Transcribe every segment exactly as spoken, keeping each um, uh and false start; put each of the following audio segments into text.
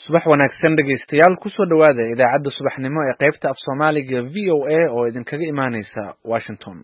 subax wanaagsan dhegaystayaal kusoo dhawaada idaacadda subaxnimo ee qaybta af Soomaaliga V O A oo idinkaga imaaneysa Washington.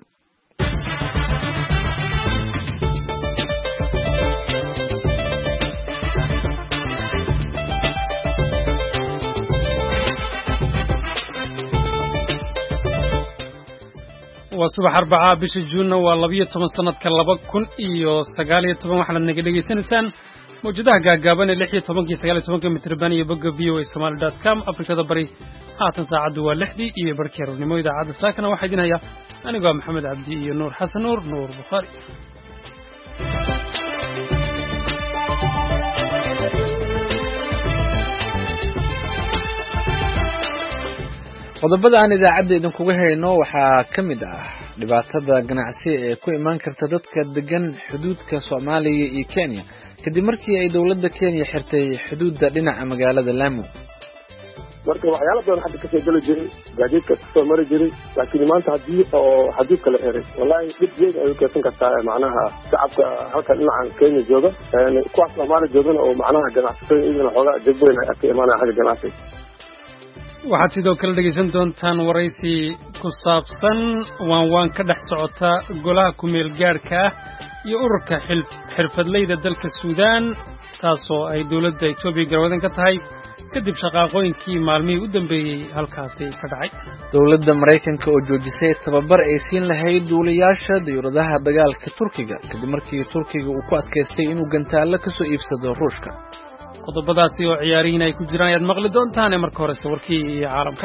وصباح أربعة بش جون واللبية ثمان سنة كلبا كن إيو سجالية ثمان وحنا نجلي سنسان موجودة جابان اللحية ثمان كي سجالية ثمان كمترباني يبقى بيو استعمال دات كام أفريقيا دبري هاتن ساعد واللحدي يبركيرو نموذج عاد ساكنة واحدين هيا أنا قام محمد عبدي نور حسن نور نور بخاري qodobada aan idaacadda idinkugu hayno waxaa ka mid ah dhibaatada ganacsi ee ku imaan karta dadka degan xuduudka Soomaaliya iyo Kenya kadib markii ay dawladda Kenya xirtay xuduudda dhinaca magaalada Lamu. marka waxyaalo badan hadda ka soo gali jiray gaadiidka soo mari jiray laakiin maanta hadii oo xuduudka la xiray wallahi dib weyn ay ka san kartaa macnaha shacabka halka dhinaca Kenya jooga ee kuwa Soomaaliya joogana oo macnaha ganacsiga idina xogaa dib weyn ay ka imaanayaan xagga ganacsiga. waxaad sidoo kale dhegeysan doontaan waraysi ku saabsan waan waan ka dhex socota golaha ku meel gaarka ah iyo ururka xirfadleyda dalka Suudaan taasoo ay dawladda Itoobiya garwadan ka tahay kadib shaqaaqooyinkii maalmihii u dambeeyay halkaasi ka dhacay. dawladda Mareykanka oo joojisay tababar ay siin lahayd duuliyaasha diyaaradaha dagaalka Turkiga kadib markii Turkiga uu ku adkaystay inuu gantaalo ka soo iibsado Ruushka. qodobadaasi oo ciyaariin ay ku jiraan ayaad maqli doontaan marka hore warkii caalamka.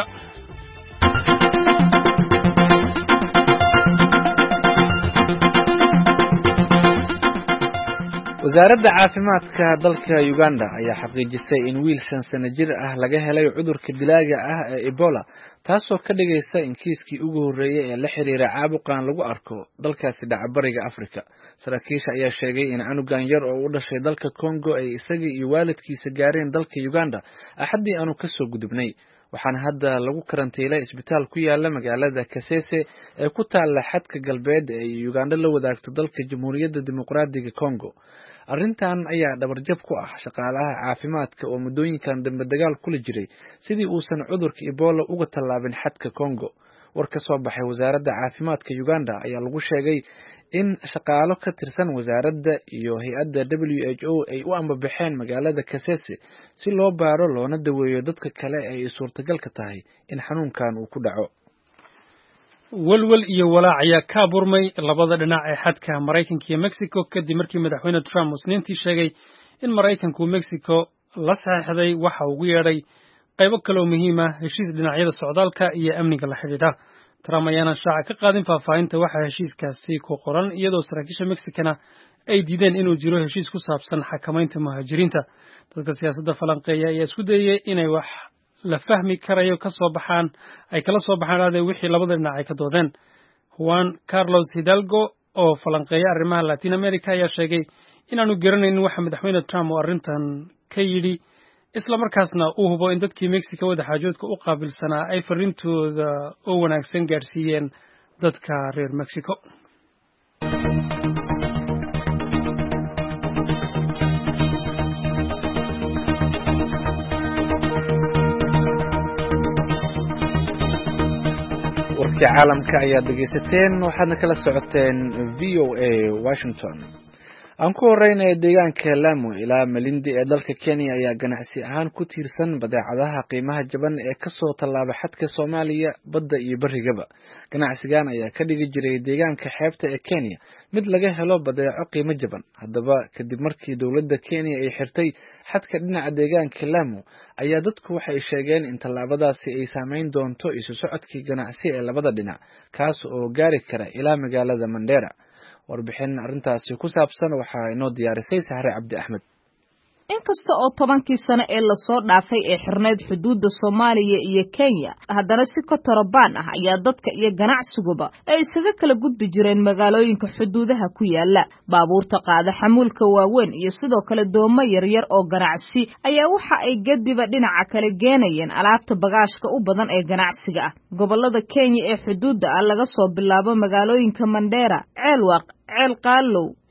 wasaaradda caafimaadka dalka Uganda ayaa xaqiijisay in wiil shan sano jir ah laga helay cudurka dilaaga ah ee Ebola taasoo ka dhigaysa in kiiskii ugu horeeyay ee la xiriira caabuqan lagu arko dalkaasi dhaca bariga Afrika. saraakiisha ayaa sheegay in canugan yar oo u dhashay dalka Congo ay isaga iyo waalidkiisa gaareen dalka Uganda axadii aanu ka soo gudubnay waxaana hadda lagu karantiilay isbitaal ku yaala magaalada Kasese ee ku taala xadka galbeed ee Uganda la wadaagto dalka Jamhuuriyadda Dimuqraadiga Congo. arrintan ayaa dhabarjab ku ah shaqaalaha caafimaadka oo muddooyinkan dambe dagaal kula jiray sidii uusan cudurka Ebola uga tallaabin xadka Congo. war ka soo baxay wasaaradda caafimaadka Uganda ayaa lagu sheegay in shaqaalo ka tirsan wasaaradda iyo hay'adda W H O ay u ambabaxeen magaalada Kasese si loo baaro loona daweeyo dadka kale ay suurtagal ka tahay in xanuunkan uu ku dhaco. walwal iyo walaac ayaa ka burmay labada dhinac ee xadka Mareykanka iyo Mexico kadib markii madaxweyne Trump uu Isniintii sheegay in Mareykanku Mexico la saxiixday waxa uu yeedhay qaybo kale oo muhiim ah heshiis dhinacyada socdaalka iyo amniga la xidhiidha. Trump ayaana shaaca ka qaadin faahfaahinta waxa heshiiskaasi ku qoran iyadoo saraakiisha Mexicana ay diideen inuu jiro heshiis ku saabsan xakamaynta muhaajiriinta. dadka siyaasadda falanqeeya ayaa isku dayay inay wax la fahmi karayo ka soo baxaan ay kala soo baxaan wixii labada dhinac ay ka doodeen. Juan Carlos Hidalgo oo falanqeeya arrimaha Latin America ayaa sheegay inaanu garanaynin waxa madaxweyne Trump uu arrintan ka yidhi isla markaasna uu hubo in dadkii Mexico wada xaajoodka u qaabilsanaa ay farintooda oo wanaagsan gaarsiiyeen dadka reer Mexico. warkii caalamka ayaa dhageysateen waxaadna kala socoteen V O A Washington. aan ku horeynay deegaanka Lamu ilaa Malindi ee dalka Kenya ayaa ganacsi ahaan ku tiirsan badeecadaha qiimaha jaban ee ka soo tallaaba xadka Soomaaliya badda iyo barigaba. ganacsigan ayaa ka dhigi jiray deegaanka xeebta ee Kenya mid laga helo badeeco qiimo jaban. haddaba kadib markii dawladda Kenya ay xirtay xadka dhinaca deegaanka Lamu ayaa dadku waxay sheegeen in tallaabadaasi ay saameyn doonto isu socodkii ganacsi ee labada dhinac kaas oo gaari kara ilaa magaalada Mandera. warbixin arrintaasi ku saabsan waxaa inoo diyaarisay Sahre Cabdi Axmed. inkasta oo tobankii sano ee la soo dhaafay ee xirneed xuduudda Soomaaliya iyo Kenya haddana si ka tarabaan ah ayaa dadka iyo ganacsiguba ay isaga kala gudbi jireen magaalooyinka xuduudaha ku yaala. baabuurta qaada xamuulka waaweyn iyo sidoo kale doomo yaryar oo ganacsi ayaa waxa ay gadiba dhinaca kale geenayeen alaabta bagaashka u badan ee ganacsiga ah. gobolada Kenya ee xuduudda ah laga soo bilaabo magaalooyinka Mandera, Ceelwaq, ceel qaalow,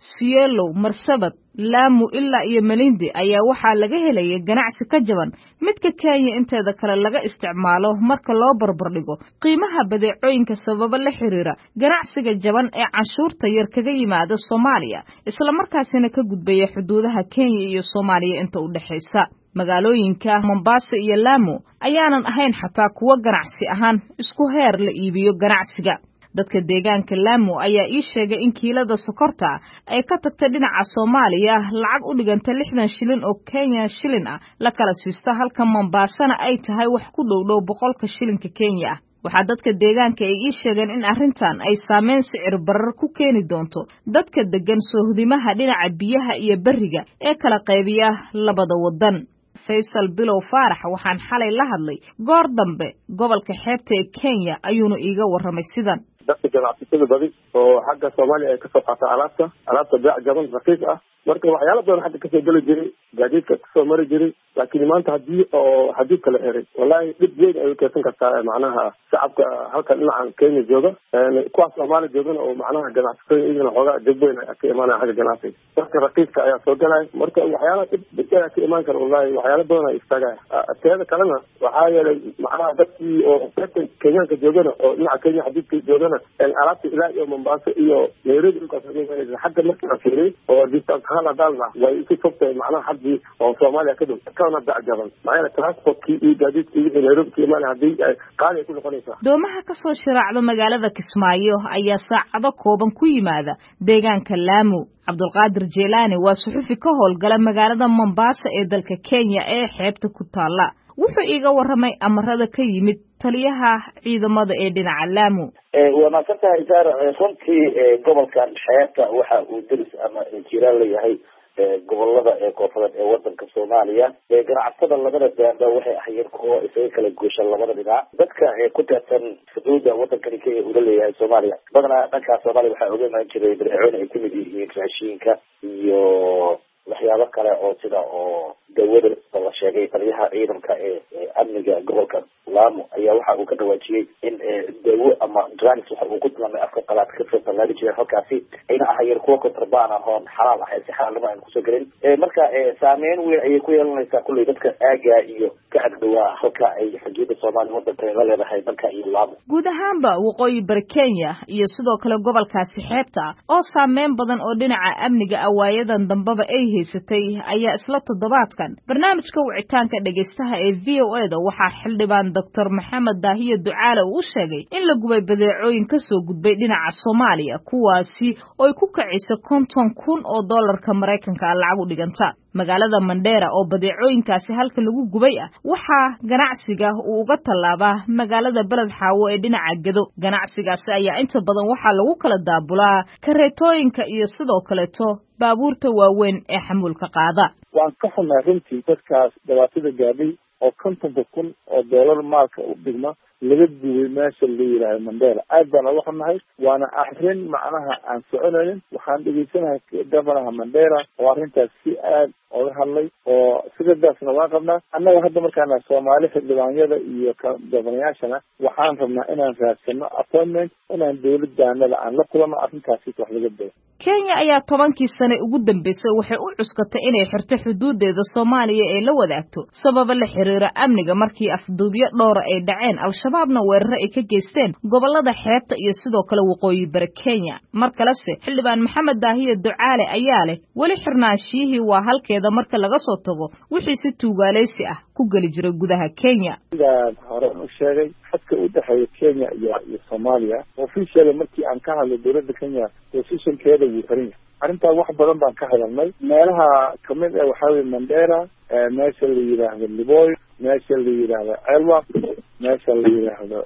Sielo, Marsabit, Lamu ilaa iyo Malindi ayaa waxaa laga helaya ganacsi ka jaban midka Kenya inteeda kale laga isticmaalo marka loo barbardhigo qiimaha badeecooyinka sababa la xiriira ganacsiga jaban ee canshuurta yar kaga yimaada Soomaaliya isla markaasina ka gudbaya xuduudaha Kenya iyo Soomaaliya inta u dhaxaysa magaalooyinka Mombasa iyo Lamu ayaanan ahayn xataa kuwa ganacsi ahaan isku heer la iibiyo ganacsiga dadka deegaanka Lamu ayaa ii sheegay in kiilada sokorta ay ka tagtay dhinaca Soomaaliya lacag u dhiganta lixdan shilin oo Kenya shilin ah la kala siisto halka Mombasana ay tahay wax ku dhow dhow boqolka shilinka Kenya waxaa dadka deegaanka ay ii sheegeen in arrintan ay saameyn sicir barar ku keeni doonto dadka degan soohdimaha dhinaca biyaha iyo bariga ee kala qaybiya labada wadan Faisal Bilow Faarax waxaan xalay la hadlay goor dambe gobolka xeebta ee Kenya ayuuna iiga warramay sidan dadka ganacsatada badi oo xagga Soomaaliya ay ka soo qaata alaabta alaabta beec jaban raqiis ah marka waxyaalo badan hadda ka soo gali jiray gaadiidka ka soo mari jiray laakiin maanta haddii oo haddii kala eray wallahi dib weyn ay keensan kartaa macnaha shacabka halkan dhinacan Kenya jooga kuwa Soomaaliya joogana oo macnaha ganacsatada iyagana xoogaa dib weyn ay ka imaanayaan xagga ganacsiga dadka raqiiska ayaa soo galay marka waxyaalo dib dib ay ka imaan kara wallahi waxyaalo badan ay istaagaya teeda kalena waxaa yeelay macnaha dadkii oo Kenyaanka joogana oo dhinaca Kenya xadiidka joogana alaabta ilaa iyo Mombasa iyo Nairobi ka soo galay xagga markii la fiiriyo oo distance hala dalna way isu fogtay macnaha haddii oo Soomaaliya ka dhow kana dacjaban macnaha transportkii iyo gaadiidkii iyo Nairobi kiimaan haddii ay qaali ku noqonaysaa doomaha ka soo shiraacda magaalada Kismaayo ayaa saacado kooban ku yimaada deegaanka Lamu Cabdulqaadir Jeelaani waa suxufi ka howlgala magaalada Mombasa ee dalka Kenya ee xeebta ku taala wuxuu iiga warramay amarada ka yimid taliyaha ciidamada ee dhinaca Lamu ee wanaagsanka isaar runtii gobolkan xeebta waxa uu diris ama jiraan leeyahay gobolada ee koonfureed ee wadanka Soomaaliya ee ganacsatada labada daanda waxay ahaayeen kuwa isaga kala gooshan labada dhinac dadka ee ku tirsan xuduudda wadanka Kenya uu leeyahay Soomaaliya badanaa dhanka Soomaaliya waxa uga iman jiray badeecooyin ay kamid yihiin raashinka iyo waxyaabo kale oo sida oo dawada la sheegay taliyaha ciidanka ee amniga gobolka Lamu ayaa waxa uu ka dhawaajiyay in dawo ama drugs waxa uu ku tilmaamay afka qalaad ka soo talaali jiray halkaasi ayna ahaayeen kuwa kontrabaan ah oo xalaal ah si xalaal aan ku soo galin marka saameyn weyn ay ku yeelanaysaa kulli dadka aaga iyo ka agdhowa halka ay xuduudda Soomaaliya wadanka la leedahay dalka iyo Lamu guud ahaanba waqooyi bar Kenya iyo sidoo kale gobolkaasi xeebta oo saameyn badan oo dhinaca amniga awaayadan dambaba ay haysatay ayaa isla toddobaadkan barnaamijka wicitaanka dhageystaha ee V O A da waxa xildhibaan Doctor Maxamed Daahiye Ducaale uu sheegay in la gubay badeecooyin ka soo gudbay dhinaca Soomaaliya kuwaasi oo ay ku kacayso konton kun oo dollarka Mareykanka lacag u dhiganta magaalada Mandera oo badeecooyinkaasi halka lagu gubay ah waxa ganacsiga uu uga talaabaa magaalada Balad Xaawo ee dhinaca Gado ganacsigaasi ayaa inta badan waxa lagu kala daabulaa kareetooyinka iyo sidoo kale to baabuurta waaweyn ee xamuulka qaada waan ka xumaa runtii dadkaas dhawaatada gaadhay oo konton kun oo dollar maalka u dhigma laga gubay meesha la yiraahdo Mandera aad baan uga xumahay waana arrin macnaha aan soconayn waxaan dhageysanahay gabanaha Mandera oo arrintaas si aad uga hadlay oo sidadaasna waan qabnaa annaga hadda markaan Soomaali xildhibaanyada iyo gabanayaashana waxaan rabnaa inaan raadsano appointment inaan dawladdaanada aan la kulano arrintaasi wax laga beero Kenya ayaa tobankii sano ugu dambeysay waxay u cuskatay inay xirto xuduudeeda Soomaaliya ee la wadaagto sabab la xiriira amniga markii afduubyo dhowr ay dhaceen al-shabaabna weerar ay ka geysteen gobolada xeebta iyo sidoo kale waqooyi bar Kenya markalase xildhibaan Maxamed Daahiye Ducaale ayaa leh wali xirnaashihii waa halkeeda marka laga soo tago wixii si tuugaaleysi ah ku gali jiray gudaha Kenya hore u sheegay xadka u dhaxeeya Kenya iyo Soomaaliya officially markii aan ka hadlay dawladda Kenya position-keeda wuu xiran yahay arrintaa wax badan baan ka hadalnay meelaha kamid ah waxaa weeye Mandera meesha la yiraahdo Liboy meesha la yiraahdo Elwa meesha la yiraahdo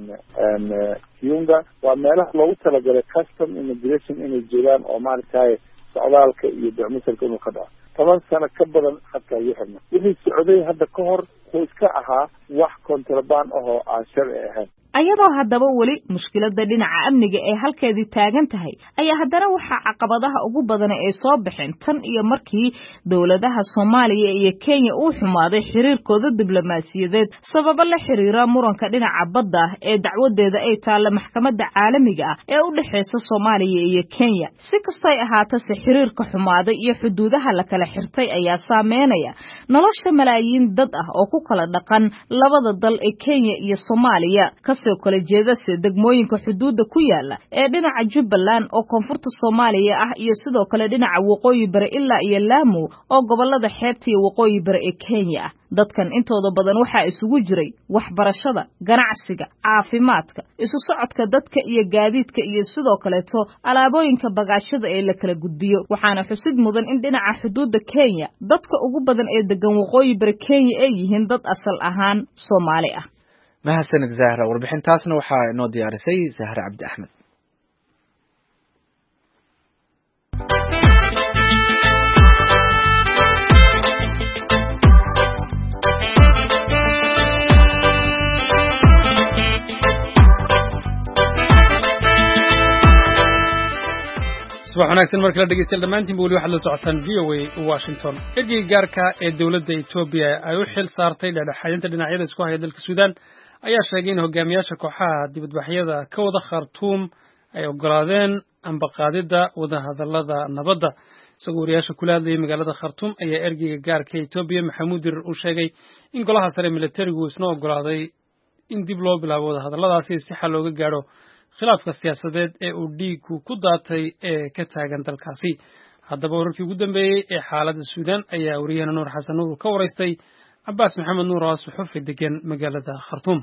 Kiunga waa meelaha loogu talagalay custom immigration inay joogaan oo maaragtay socdaalka iyo dacmisalka inuu ka dhaco toban sano ka badan xataa wuu xirnaa wixii socday hadda ka hor wuxuu iska ahaa wax kontrabaan ahoo aan sharci ahayn. ayadoo haddaba weli mushkiladda dhinaca amniga ee halkeedii taagan tahay ayaa haddana waxaa caqabadaha ugu badan ee soo baxeen tan iyo markii dowladaha Soomaaliya iyo Kenya uu xumaaday xiriirkooda diblomaasiyadeed sababo la xiriira muranka dhinaca badda ee dacwadeeda ay taala maxkamadda caalamiga ah ee u dhaxaysa Soomaaliya iyo Kenya. si kastoo ay ahaato xiriirka xumaaday iyo xuduudaha la kala xirtay ayaa saameynaya nolosha malaayiin dad ah oo ku kala dhaqan labada dal ee Kenya iyo Soomaaliya soo kala jeedase degmooyinka xuduudda ku yaala ee dhinaca Jubbaland oo koonfurta Soomaaliya ah iyo sidoo kale dhinaca waqooyi bari ilaa iyo Lamu oo gobolada xeebta iyo waqooyi bari ee Kenya ah. dadkan intooda badan waxa isugu jiray waxbarashada, ganacsiga, caafimaadka, isu socodka dadka iyo gaadiidka iyo sidoo kale to alaabooyinka bagaashada ee la kala gudbiyo. waxaana xusid mudan in dhinaca xuduudda Kenya dadka ugu badan ee degan waqooyi bari Kenya ay yihiin dad asal ahaan Soomaali ah. mahadsanid Zahra, warbixintaasna waxaa inoo diyaarisay Zahra Cabdi Axmed. subax wanaagsan markala dhegeystayaal dhammaantiin weli waxaad la socotaan V O A Washington. ergeyga gaarka ee dowladda Ethiopia ay u xil saartay dhexdhexaadinta dhinacyada isku haya dalka Suudaan ayaa sheegay in hogaamiyaasha kooxaha dibadbaxyada ka wada Khartoum ay ogolaadeen ambaqaadida wadahadalada nabadda. isagoo wariyaasha kula hadlayay magaalada Khartoum ayaa ergeyga gaarka Ethiopia Maxamuud Dirir u sheegay in golaha sare militarigu isna ogolaaday in dib loo bilaabo wadahadaladaasi si xal looga gaaro khilaafka siyaasadeed ee uu dhiigku ku daatay ee ka taagan dalkaasi. haddaba wararkii ugu dambeeyey ee xaaladda Suudaan ayaa wariyahana Nuur Xasan Nuur ka waraystay Cabbaas Maxamed Nuur oo suxufi degan magaalada Khartoum.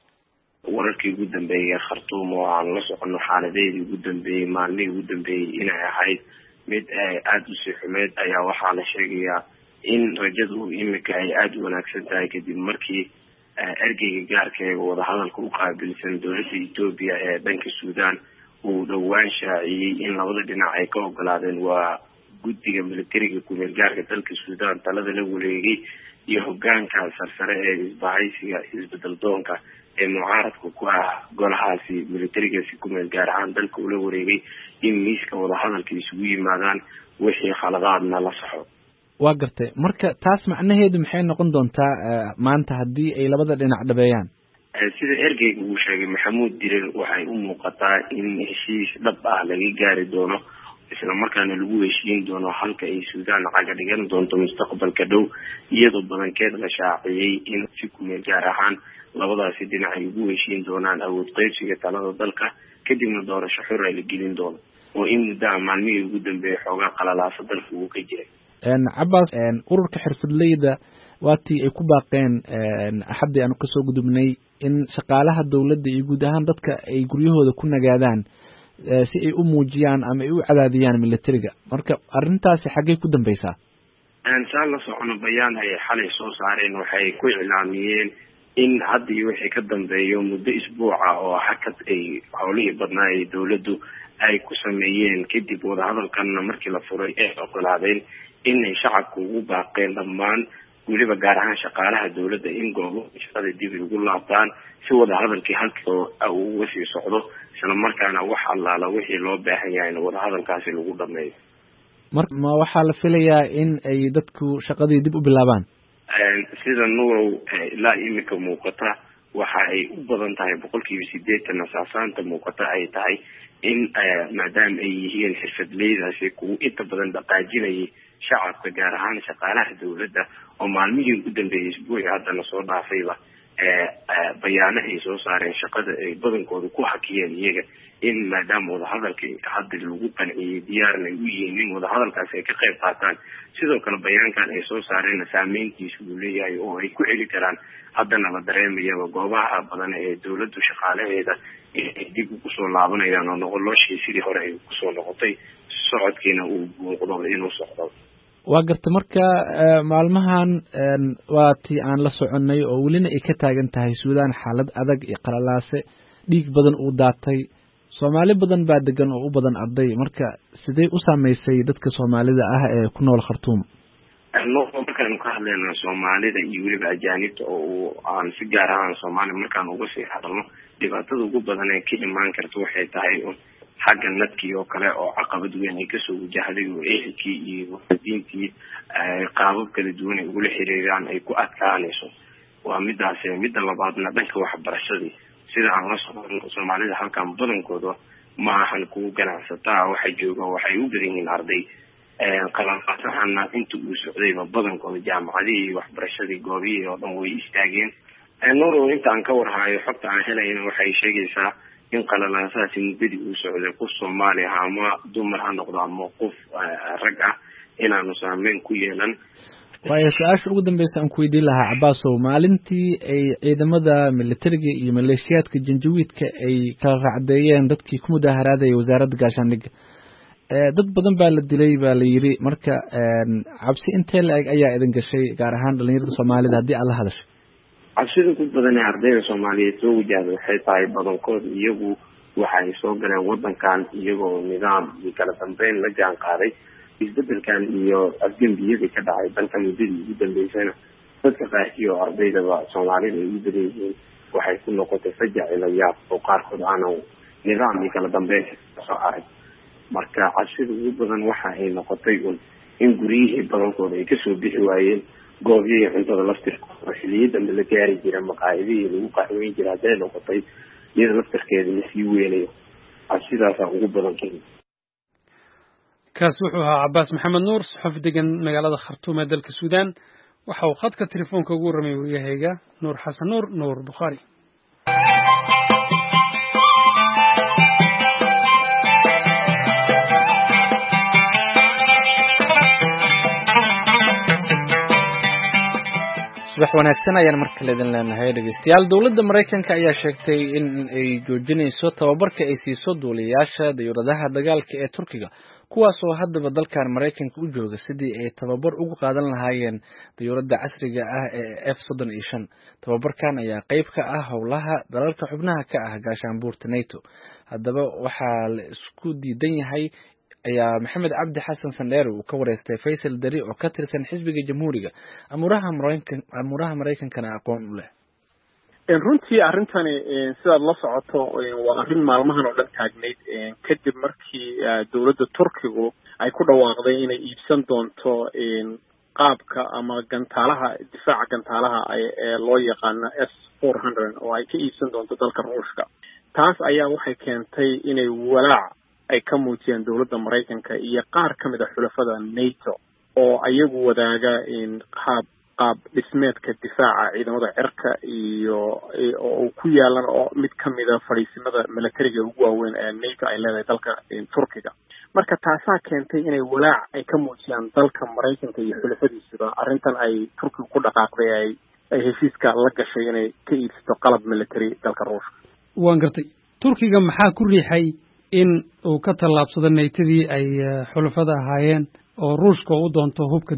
wararkii ugu dambeeyay Khartoum oo aan la socono xaaladeedii ugu dambeeyay maalmihii ugu dambeeyay inay ahayd mid aad u sii xumeed ayaa waxaa la sheegayaa in rajadu imika ay aad u wanaagsan tahay kadib markii ergeyga gaarka ee wadahadalka u qaabilsan dowladda Ethiopia ee dhanka Suudaan uu dhowaan shaaciyey in labada dhinac ay ka ogolaadeen waa guddiga militariga kumeel gaarka dalka Suudaan talada la wareegay iyo hogaanka sarsare ee isbahaysiga isbedel doonka ee mucaaradka ku ah golahaasi militarigaasi kumeel gaar ahaan dalka ula wareegay in miiska wadahadalka isugu yimaadaan wixii khaladaadna la saxo. waa gartay marka taas macnaheedu maxay noqon doontaa maanta haddii ay labada dhinac dhabeeyaan? sida ergeyga uu sheegay Maxamuud Dirir waxay u muuqataa in heshiis dhab ah laga gaari doono isla markaana lagu heshiin doono halka ay Suudaan caga dhigan doonto mustaqbalka dhow iyadoo badankeed la shaaciyey in si kumeel gaar ahaan labadaasi dhinac ay ugu heshiin doonaan awood qaybsiga talada dalka kadibna doorasho xor ah la gelin doono oo in muddo maalmihii ugu dambeeyay xoogaa qalalaasa dalka uu ka jiray. Cabbaas, ururka xirfadleyda waatii ay ku baaqeen axadii aanu kasoo gudubnay in shaqaalaha dowladda iyo guud ahaan dadka ay guryahooda ku nagaadaan si ay u muujiyaan ama ay u cadaadiyaan militariga. marka arrintaasi xaggee ku dambaysaa? saan la socono bayaan ay xalay soo saareen waxay ku iclaamiyeen in hadda iyo wixii ka dambeeyo muddo isbuuca oo hakad ay howlihii badnaa ee dowladdu ay ku sameeyeen kadib wadahadalkanna markii la furay ee ogolaadeen inay shacabku ugu baaqeen dhammaan weliba gaar ahaan shaqaalaha dowladda in goobo shaqada dib ugu laabtaan si wadahadalkii halkii uu uga sii socdo isla markaana wax allaala wixii loo baahan yahay in wadahadalkaasi lagu dhameeyo. mar ma waxaa la filayaa in ay dadku shaqadii dib u bilaabaan? sida nuurow ilaa imika muuqata waxa ay u badan tahay boqolkiiba sideetan asaasaanta muuqata ay tahay in maadaama ay yihiin xirfadleydaasi kuwa inta badan dhaqaajinayay shacabka gaar ahaan shaqaalaha dowladda oo maalmihii ugu dambeeyay isbuuci haddana soo dhaafayba bayaano ay soo saareen shaqada ay badankooda ku hakiyeen iyaga in maadaama wadahadalka hadda lagu qanciyey diyaarna u yihiin in wadahadalkaasi ay ka qayb qaataan. sidoo kale bayaankan ay soo saareen saameyntiisa uu leeyahay oo ay ku celi karaan haddana la dareemayaba goobaha badan ee dowladdu shaqaalaheeda inay dib ugu soo laabanayaan oo noloshii sidii hore ay kusoo noqotay socodkiina uu muuqdo inuu socdo. waa garta marka maalmahan waa tii aan la soconay oo welina ay ka taagan tahay Suudaan xaalad adag iyo qalalaase dhiig badan uu daatay. Soomaali badan baa degan oo u badan arday. marka sidee u saameysay dadka Soomaalida ah ee ku nool Khartoum? markaanu ka hadlayno soomaalida iyo weliba ajaanibta oo aan si gaar ahaan soomaali markaan uga sii hadalno dhibaatada ugu badan ee ka imaan karta waxay tahay xagga nadkii oo kale oo caqabad weyn ay kasoo wajahday oo ehelkii iyo diintii qaabab kala duwan ay ugula xiriiraan ay ku adkaanayso. waa midaas midda labaadna dhanka waxbarashadii sida aan la socono soomaalida halkan badankooda ma ahan kuwa ganacsataa waxa jooga waxay u badan yihiin arday qalanqaasahana inta uu socdayba badankooda jaamacadihii waxbarashadii goobihii oo dhan way istaageen. noro inta aan ka warhayo xogta aan helayna waxay sheegaysaa in qalalaasaasi muddadii uu socday qof soomaali ah ama dumar ha noqdo ama qof rag ah inaanu saameyn ku yeelan. waayo su-aasha ugu dambeysa aan ku weydiin lahaa cabaasow, maalintii ay ciidamada militariga iyo maleeshiyaadka janjawiidka ay kala raacdeeyeen dadkii ku mudaaharaadaya wasaaradda gaashaandhigga, dad badan baa la dilay baa la yiri, marka cabsi intee la-eg ayaa idin gashay gaar ahaan dhalinyarada soomaalida haddii aad la hadashay? cabsida ku badan ee ardayda soomaaliyeed soo wajahda waxay tahay badankood iyagu waxa ay soo galeen wadankan iyagoo nidaam iyo kala dambeyn la jaan qaaday isbedelkan iyo afgembiyadii ka dhacay dalka muddadii ugu dambeysana dadka qaarkii oo ardaydaba soomaalida ay u badan yihiin waxay ku noqotay fajac ila yaab oo qaarkood aana nidaam iyo kala dambeyn soo arag. marka cabsida ugu badan waxa ay noqotay un in guryihii badankooda ay kasoo bixi waayeen goobihii cuntada laftirkooda xilliyo dambe la gaari jira maqaayadihii lagu qaxweyn jira hadday noqotay iyada laftirkeeda lasii weynayo. cabsidaasaa ugu badan kenya. kaas wuxuu ahaa cabaas maxamed nuur, saxufi degan magaalada khartuum ee dalka suudaan. waxa uu khadka telefoonka ugu warramay waryahayga nuur xasan nuur nuur bukhaari. subax wanaagsan ayaan mar kale idin leenahay dhegeystayaal. dowladda Mareykanka ayaa sheegtay in ay joojinayso tababarka ay siiso duuliyayaasha diyuuradaha dagaalka ee Turkiga, kuwaas oo haddaba dalkan Mareykanka u jooga sidii ay tababar ugu qaadan lahaayeen diyuuradda casriga ah ee F soddon iyo shan. tababarkan ayaa qayb ka ah howlaha dalalka xubnaha ka ah gaashaanbuurta NATO. haddaba waxaa la isku diidan yahay ayaa maxamed cabdi xasan sandheer uu ka wareystay Faysal Dari oo ka tirsan xisbiga jamhuuriga amuraha Mareykanka amuraha Mareykankana aqoon u leh. runtii arrintani sidaad la socoto waa arrin maalmahan oo dhan taagnayd kadib markii dowladda Turkigu ay ku dhawaaqday inay iibsan doonto qaabka ama gantaalaha difaaca gantaalaha ee loo yaqaano S four hundred oo ay ka iibsan doonto dalka Ruushka. taas ayaa waxay keentay inay walaac ay ka muujiyeen dowladda Mareykanka iyo qaar ka mid ah xulafada NATO oo ayagu wadaaga in qaab qaab dhismeedka difaaca ciidamada cirka iyo oo ku yaalan oo mid ka mid ah fariisimada militariga ugu waaweyn ee NATO ay leedahay dalka Turkiga. marka taasaa keentay inay walaac ay ka muujiyaan dalka Mareykanka iyo xulafadiisa arrintan ay Turkiga ku dhaqaaqday ay ay heshiiska la gashay inay ka iibsato qalab military dalka Ruushka. waan gartay, Turkiga maxaa ku riixay in uu ka tallaabsado naytadii ay xulafada ahaayeen oo Ruushka u doonto hubka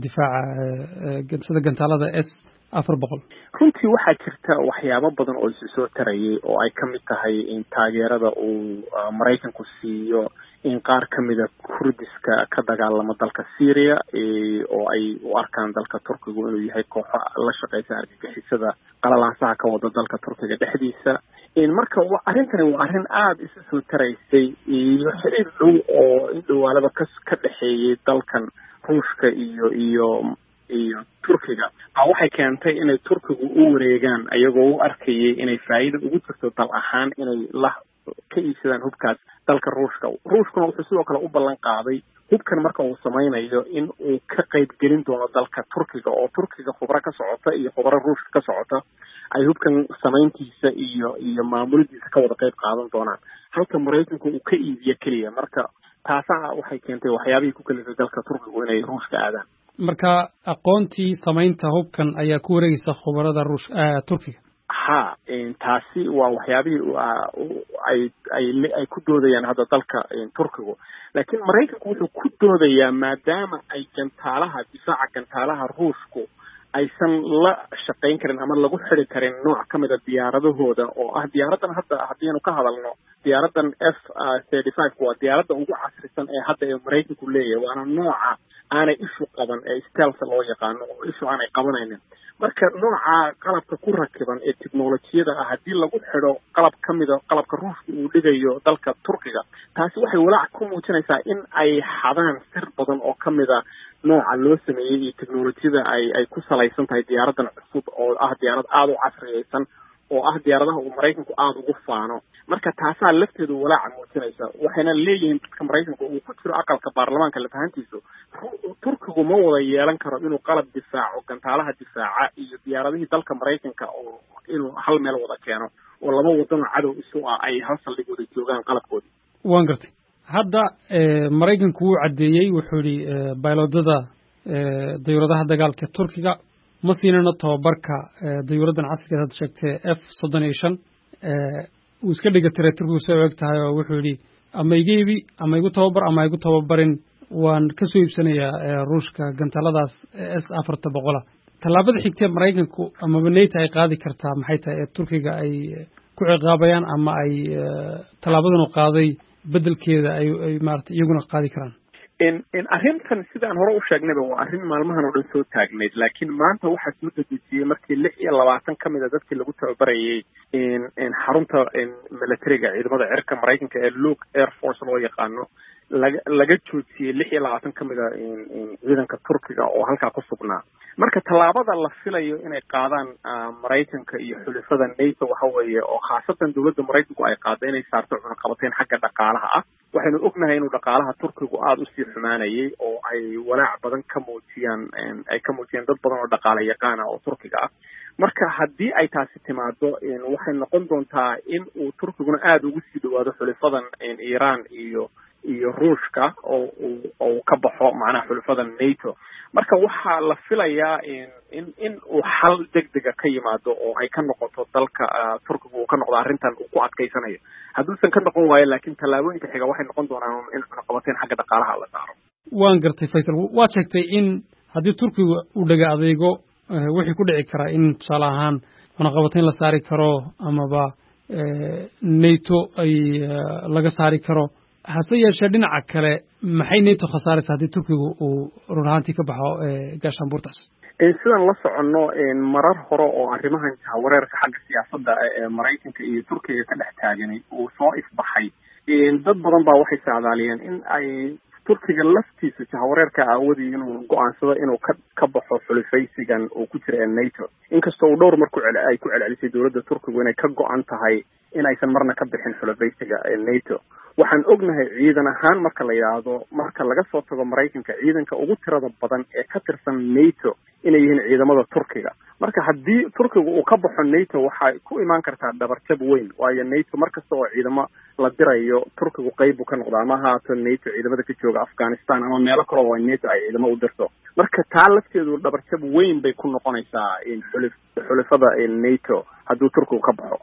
difaaca sida gantaalada S afar boqol? runtii waxaa jirta waxyaabo badan oo isu soo tarayay oo ay ka mid tahay in taageerada uu Mareykanku siiyo in qaar ka mid ah Kurdiska ka dagaalama dalka Syria oo ay u arkaan dalka Turkiga inuu yahay kooxo la shaqeysa argagixisada qalalaasaha ka wada dalka Turkiga dhexdiisa. in marka arrintani waa arrin aad isu soo taraysay iyo xiriir dhow oo in dhawaalaba ka ka dhaxeeyay dalkan Ruushka iyo iyo iyo Turkiga. waxay keentay inay Turkigu u wareegaan ayagoo u arkayay inay faa'iido ugu jirto dal ahaan inay la ka iibsadaan hubkaas dalka Ruushka. Ruushkuna wuxuu sidoo kale u ballan qaaday hubkan marka uu samaynayo in uu ka qayb gelin doono dalka Turkiga oo Turkiga khubaro ka socota iyo khubaro Ruushka ka socota ay hubkan samayntiisa iyo iyo maamulkiisa ka wada qayb qaadan doonaan halka Mareykanku uu ka iibiyo kaliya. marka taasaa waxay keentay waxyaabihii ku kalisay dalka Turkiga inay Ruushka aadaan. marka aqoontii samaynta hubkan ayaa ku wareegaysa khubarada Ruushka Turkiga. ha taasi waa waxyaabihii ay ay ay ku doodayaan hadda dalka Turkiga. laakiin Mareykanku wuxuu ku doodayaa maadaama ay gantaalaha difaaca gantaalaha Ruushku aysan la shaqayn karin ama lagu xiri karin nooc ka mid ah diyaaradahooda oo ah diyaaradan hadda haddiinu ka hadalno diyaaradan f thirty five waa diyaaradda ugu casrisan ee hadda ee maraykanku leeyahay waana nooca aanay ishu qaban ee stealth loo yaqaano oo ishu aanay qabanaynin marka nooca qalabka ku rakiban ee tiknolojiyada ah haddii lagu xidho qalab ka mida qalabka ruushka uu dhigayo dalka turkiga taasi waxay walaac ku muujinaysaa in ay xadaan sir badan oo ka mida nooca loo sameeyey iyo tiknolojiyada ay ay ku salaysan tahay diyaaradan cusub oo ah diyaarad aada u casriyeysan oo ah diyaaradaha uu maraykanku aada ugu faano marka taasaa lafteedu walaaca muujinaysa waxayna leeyihiin dadka maraykanka uu ku jiro aqalka baarlamaanka lafahantiisu turkigu ma wada yeelan karo inuu qalab difaaco gantaalaha difaaca iyo diyaaradihii dalka maraykanka oo inuu hal meel wada keeno oo laba wadanoo cadow isu ah ay hal saldhig wada joogaan qalabkoodii waan gartay hadda maraykanku wuu caddeeyey wuxuu yidhi baylodada dayuuradaha dagaalka turkiga ma siinano tababarka dayuuradan casrigeed hadda sheegtee f soddon iyo shan uu iska dhiga tiray turkigu soo og tahay oo wuxuu yidhi ama iga ibi ama igu tababar ama igu tababarin waan ka soo iibsanayaa ruushka gantaaladaas s afarta boqola tallaabada xigtee maraykanku amaba nato ay qaadi kartaa maxay tahay ee turkiga ay ku ciqaabayaan ama ay tallaabadan u qaaday beddelkeeda ay ay maarata iyaguna qaadi karaan in in arrintan sidaan hore u sheegnayba waa arrin maalmahan oo dhan soo taagnayd laakiin maanta waxaa soo dedejiyey markii lix iyo labaatan ka mid a dadkii lagu tababarayay in in xarunta militariga ciidamada cirka maraykanka ee luke air force loo yaqaano laga laga joojiyey lix iyo labaatan ka mid a ciidanka turkiga oo halkaa ku sugnaa marka tallaabada la filayo inay qaadaan maraykanka iyo xulafada nato waxa weeye oo khaasatan dowladda maraykanku ay qaado inay saarto cunaqabateyn xagga dhaqaalaha ah waxaynu ognahay inuu dhaqaalaha turkigu aada usii xumaanayay oo ay walaac badan ka muujiyaan ay ka muujiyaan dad badan oo dhaqaale yaqaana oo turkiga ah marka haddii ay taasi timaado waxay noqon doontaa in uu turkiguna aada ugu sii dhawaado xulifadan iiraan iyo iyo ruushka oo uu ka baxo macnaha xulafada nato marka waxaa la filayaa in in uu xal degdega ka yimaado oo ay ka noqoto dalka turkiga uu ka noqdo arrintan uu ku adkaysanayo hadduusan ka noqon waayo laakiin tallaabooyinka xiga waxay noqon doonaan in cunaqabateyn xagga dhaqaalaha la saaro waan gartay faysal waad sheegtay in haddii turkiga uu dhaga adeego wixii ku dhici karaa in tusaale ahaan cunaqabateyn la saari karo amaba nato ay laga saari karo hase yeeshee dhinaca kale maxay nato khasaaraysa haddii turkigu uu run ahaantii ka baxo gaashaanbuurtaas sidaan la soconno marar hore oo arrimahan jahawareerka xagga siyaasadda ee maraykanka iyo turkiga ka dhex taaganay uu soo ifbaxay dad badan baa waxay saadaaliyeen in ay turkiga laftiisa jahawareerka aawadii inuu go-aansado inuu ka ka baxo xulufaysigan uu ku jira ee nato inkastoo uu dhowr mar ku cel ay ku celcelisay dowladda turkigu inay ka go-an tahay in aysan marna ka bixin xulufaysiga ee nato waxaan ognahay ciidan ahaan marka la yidhaahdo marka laga soo tago maraykanka ciidanka ugu tirada badan ee ka tirsan nato inay yihiin ciidamada turkiga marka haddii turkiga uu ka baxo nato waxay ku imaan kartaa dhabarjab weyn waayo nato markasta oo ciidamo la dirayo turkigu qayb buu ka noqdaa ama haato nato ciidamada ka jooga afghanistan ama meelo kale oo nato ay ciidamo u dirto marka taa lafteedu dhabarjab weyn bay ku noqonaysaa xulif xulafada nato hadduu turkigu ka baxo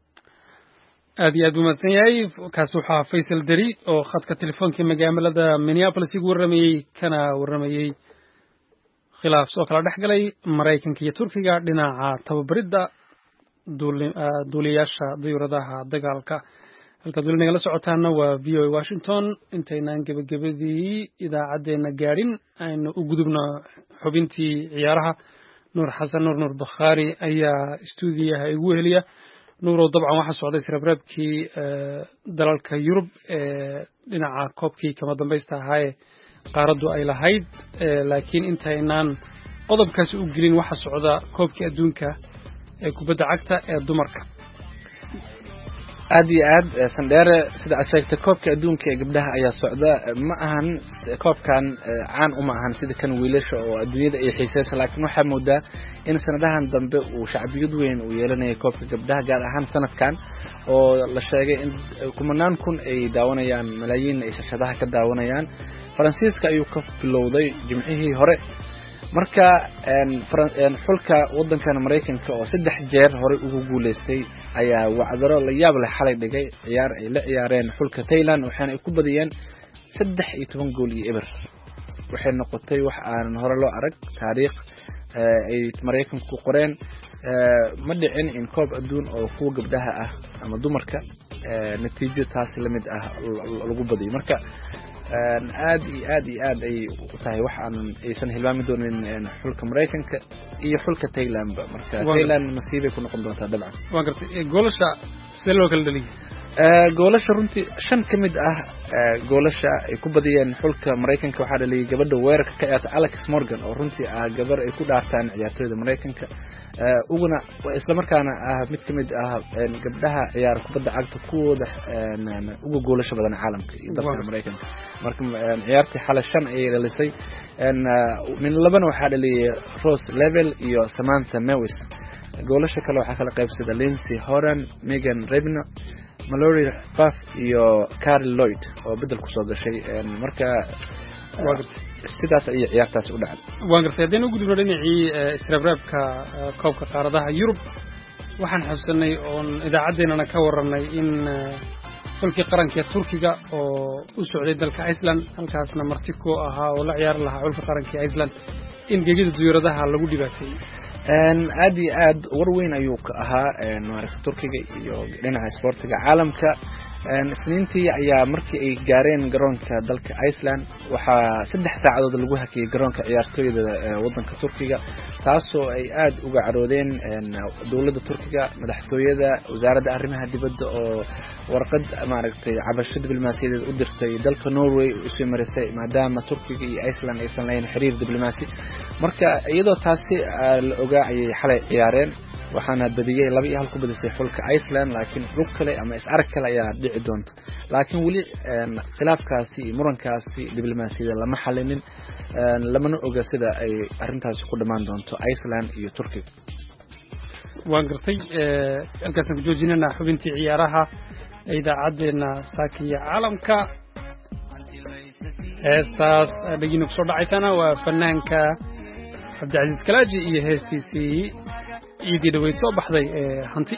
aad iyo aad buu mahadsan yahay kaas waxaa faysal deri oo khadka telefoonka magaalada minneapolis igu warramayey kana warramayey khilaaf soo kala dhex galay maraykanka iyo turkiga dhinaca tababaridda duuliyaasha dayuuradaha dagaalka halkaad weli nagala socotaana waa v o a washington intaynaan gebagabadii idaacaddeenna gaadhin aynu u gudubno xubintii ciyaaraha nuur xasan nuur nuur bakhaari ayaa stuudiyaha igu heliya nuurow dabcan waxaa socday sirabraabkii dalalka yurub ee dhinaca koobkii kama dambaysta ahaayee qaaraddu ay lahayd laakiin intaynaan qodobkaasi u gelin waxaa socda koobkii adduunka ee kubadda cagta ee dumarka aad iyo aad sandheere sida aad sheegtay koobka adduunka ee gabdhaha ayaa socda ma ahan koobkan caan uma ahan sida kan wiilasha oo adduunyada ay xiiseysa laakiin waxaa moodaa in sanadahan dambe uu shacbiyad weyn uu yeelanayay koobka gabdhaha gaar ahaan sanadkan oo la sheegay in kumanaan kun ay daawanayaan malaayiin ay shashadaha ka daawanayaan faransiiska ayuu ka bilowday jimcihii hore marka xulka waddankan maraykanka oo saddex jeer horey ugu guulaystay ayaa wacdaro la yaab leh xalay dhigay ciyaar ay la ciyaareen xulka Thailand waxaana ay ku badiyeen saddex iyo toban gool iyo eber waxay noqotay wax aan hore loo arag taariikh ay maraykanku qoreen ma dhicin in koob adduun oo kuwa gabdhaha ah ama dumarka natiijo taasi lamid ah lagu badiyo marka aad iyo aad iyo aad ay u tahay wax aan aysan hilmaami doonin xulka Mareykanka iyo xulka Thailand marka Thailand nasiibay ku noqon doontaa dabcan waa gartay goolasha sidee loo kala dhaliyay goolasha runtii shan ka mid ah goolasha ay ku badiyeen xulka Mareykanka waxaa dhaliyay gabadha weerarka ka ciyaarta Alex Morgan oo runtii ah gabar ay ku dhaartaan ciyaartoyda Mareykanka uguna isla markaana ah mid ka mid ah gabdhaha ciyaar kubadda cagta kuwooda ugu goolasha badan caalamka iyo dalka Mareykanka marka ciyaartii xalay shan ay dhalisay min labana waxaa dhaliyay Rose Level iyo Samantha Mewis goolasha kale waxaa kala qaybsaday Lindsay Horan, Megan Rapinoe, Mallory Buff iyo Carly Lloyd oo bedel ku soo gashay marka sidaas ay ciyaartaas u dhacday waan gartay hadeen ugu gudubno dhinacii israabraabka koobka qaaradaha Yurub waxaan xusuusanay oo idaacadeena ka waranay in xulkii qaranka Turkiga oo u socday dalka Iceland halkaasna marti ku ahaa oo la ciyaar lahaa xulka qaranka Iceland in gegida diyaaradaha lagu dhibaatay aad iyo aad war weyn ayuu ka ahaa maaragtay Turkiga iyo dhinaca sportiga caalamka isniintii ayaa markii ay gaareen garoonka dalka Iceland waxaa saddex saacadood lagu hakiyay garoonka ciyaartoyda wadanka Turkiga taasoo ay aad uga caroodeen dawladda Turkiga madaxtooyada wasaaradda arrimaha dibadda oo warqad maaragtay cabasho diblomaasiyadeed u dirtay dalka Norway oo isoo marisay maadaama Turkiga iyo Iceland aysan lahayn xiriir diblomaasi marka iyadoo taasi la ogaayay xalay ciyaareen waxaana badiyay laba iyo hal ku badisay xulka Iceland laakiin xulka kale ama is arag kale ayaa dhici doonta laakiin wali khilaafkaasi murankaasi diblomaasiyada lama xalinin lamana oga sida ay arintaasi ku dhamaan doonto Iceland iyo Turkiga waan gartay halkaas ku joojinana xubintii ciyaaraha idaacadeena saakiya caalamka heestaas dhagino soo dhacaysana waa fanaanka Cabdicaziz Kalaaji iyo heestiisii idii dhaweyd soo baxday ee hanti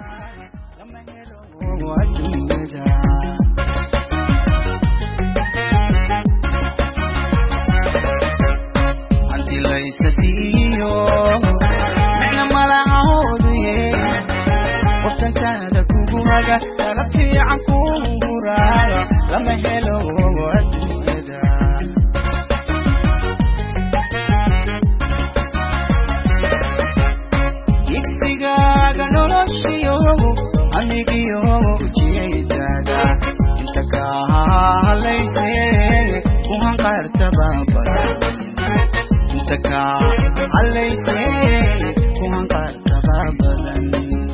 hanti la iska siiyo macna malaahoodu yee wadankaada kugu haga tala fiican kugu raaga lama helo adduunyada igsigaaga noloshiyo anigiyo ujeedada inta ka halaysee kuhan qaartaba badan inta ka halaysee kuhan qaartaba badan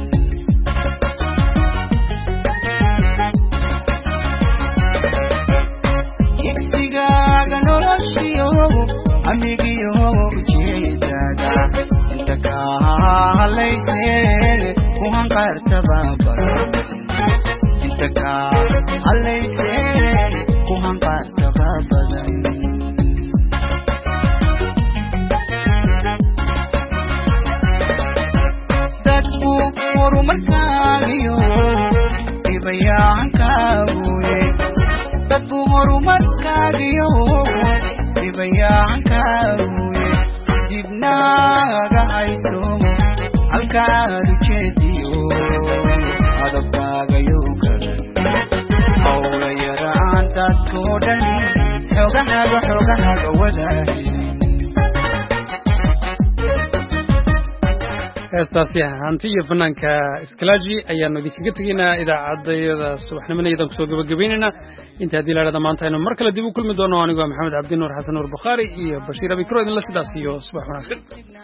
igsigaaga noloshiyo anigiyo ujeedada inta ka halaysee kuhan qaartaba badan inta ka halaysee kuhan qaartaba badan dadku horumarkaagiyo dhibayaankaaguye dadku horumarkaagiyo dhibayaankaaguye dibnaaga hayso halkaad ujeediyo adabkaagayo garan hawla yaraan dadkoo dhan xoogahaaga xoogahaaga wadaahin heestaasi hanti iyo fanaanka Kalaaji ayaanu idinkaga tegaynaa idaacadayada subaxnimada idan kusoo gabagabaynaynaa inta haddii la idhaahdo maanta aynu mar kale dib u kulmi doono anigu waa Maxamed Cabdi Nuur Xasan Nuur Bukhaari iyo Bashiir Abi Karo idinla sidaas iyo subax wanaagsan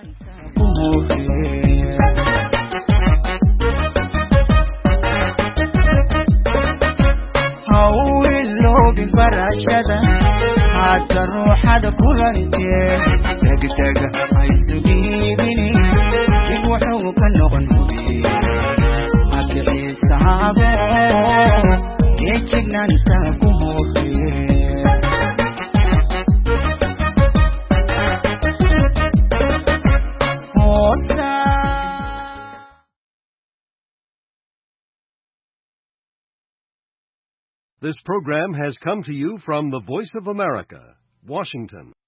hawiloobi barashada hadda ruuxada kulantee degdega haysu dhiibini dib wuxuu ka noqon hubiye adiciisaabo ee jignaanta ku hoofiye This program has come to you from the Voice of America, Washington.